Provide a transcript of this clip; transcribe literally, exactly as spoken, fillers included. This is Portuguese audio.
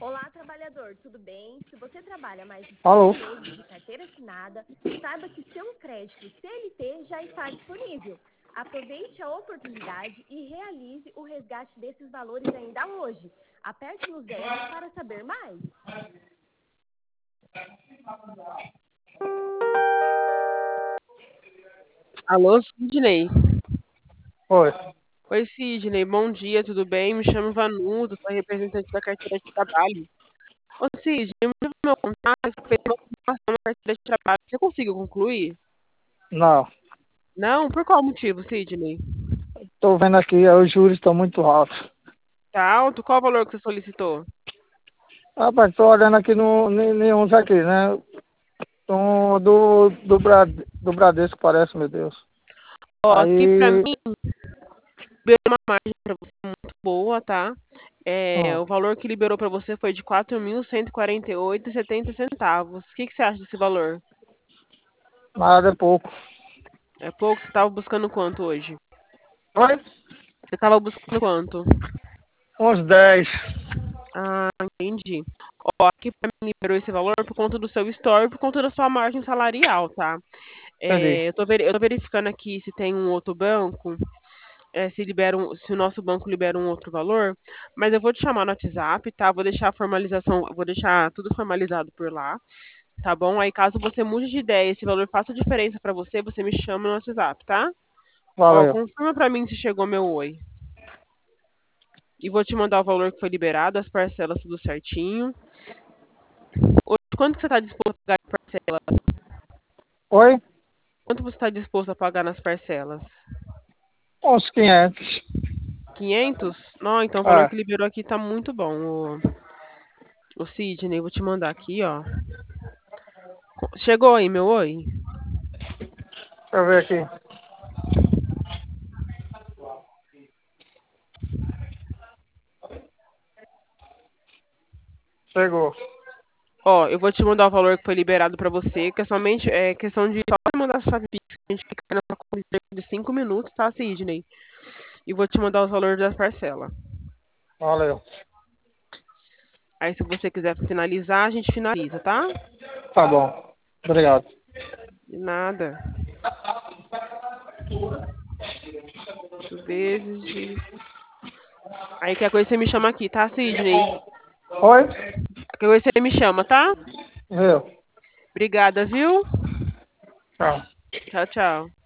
Olá, trabalhador, tudo bem? Se você trabalha mais de Alô? seis meses de carteira assinada, saiba que seu crédito C L T já está disponível. Aproveite a oportunidade e realize o resgate desses valores ainda hoje. Aperte no zero para saber mais. Alô, Sidney? Oi. Oi, Sidney, bom dia, tudo bem? Me chamo Vanudo, sou representante da carteira de trabalho. Ô, Sidney, me deu meu contato, eu fez uma formação na carteira de trabalho. Você conseguiu concluir? Não. Não? Por qual motivo, Sidney? Tô vendo aqui, os juros estão muito altos. Tá alto? Qual o valor que você solicitou? Rapaz, tô olhando aqui no, ne- nenhum aqui, né? Um do, do, Bra, do Bradesco parece, meu Deus. Ó, aqui pra Aí. mim, liberou uma margem pra você muito boa, tá? É, Hum, o valor que liberou pra você foi de quatro mil cento e quarenta e oito e setenta centavos. O que que você acha desse valor? nada é pouco. É pouco? Você tava buscando quanto hoje? Oi? Você tava buscando quanto? Uns dez. Ah, entendi. Ó, aqui pra mim liberou esse valor por conta do seu store, por conta da sua margem salarial, tá? Entendi. É, eu tô, veri- eu tô verificando aqui se tem um outro banco, é, se libera um- se o nosso banco libera um outro valor, mas eu vou te chamar no WhatsApp, tá? Vou deixar a formalização, vou deixar tudo formalizado por lá, tá bom? Aí caso você mude de ideia, esse valor faça diferença pra você, você me chama no WhatsApp, tá? Ó, Valeu. confirma pra mim se chegou meu oi. E vou te mandar o valor que foi liberado, as parcelas tudo certinho. Hoje, quanto que você está disposto a pagar nas parcelas? Oi? Quanto você está disposto a pagar nas parcelas? Uns quinhentos. Quinhentos? Não, então o valor É. que liberou aqui tá muito bom. O, o Sidney, vou te mandar aqui, ó. Chegou aí, meu oi? Deixa eu ver aqui. Chegou. Ó, eu vou te mandar o valor que foi liberado pra você, que é somente é questão de só mandar a chave Pix, que a gente fica na sua conta em cerca de cinco minutos, tá, Sidney? E vou te mandar os valores das parcelas. Valeu. Aí, se você quiser finalizar, a gente finaliza, tá? Tá bom. Obrigado. De nada. Oito vezes de Aí qualquer coisa você me chama aqui, tá, Sidney? Oi? Qualquer coisa você me chama, tá? Viu? Obrigada, viu? Tchau. Tchau, tchau.